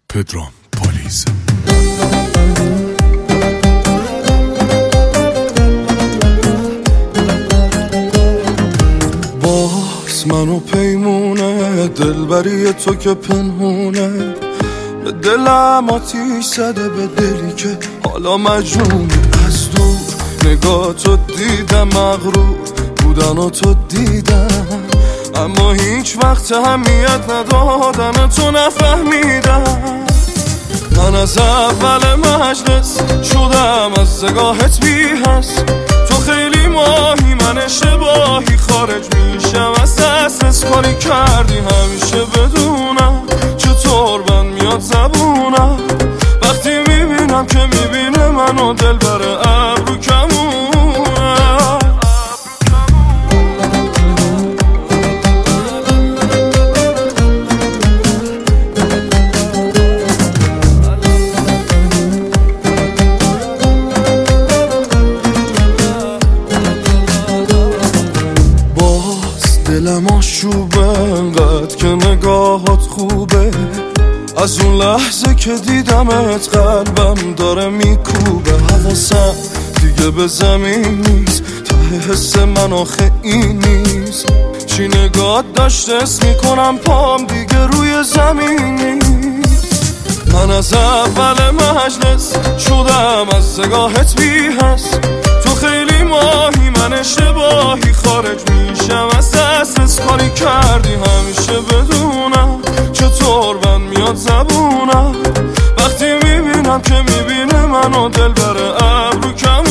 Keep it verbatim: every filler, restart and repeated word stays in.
پدرام پالیز. باز منو پیمونه دلبری تو که پنهونه، به دلم آتیش زده، به دلی که حالا مجنون. از دور نگاه تو دیدم، مغرور بودن و تو دیدم، اما هیچ وقت اهمیت ندادن تو نفهمیدم. من از اول مجلس شدم از سگاهت بی هست، تو خیلی ماهی من اشتباهی، خارج میشم از دسترس. کاری کردی همیشه بدونم چطور من میاد زبونم، وقتی میبینم که میبینه منو دل بره ابرو کمونه. دلم آشوبه انقدر که نگاهات خوبه، از اون لحظه که دیدمت قلبم داره میکوبه. حواسم دیگه به زمین نیست، ته حس من آخه این نیست. چی نگات داشته اسم میکنم پام دیگه روی زمین نیست. من از اول مجلس شدم از سگاهت بی هست، تو خیلی ماهی من اشتباهی، خارج میشم از دسترس. کاری کردی همیشه بدونم چطور من میاد زبونم، وقتی میبینم که میبینه منو دل بره ابرو کم.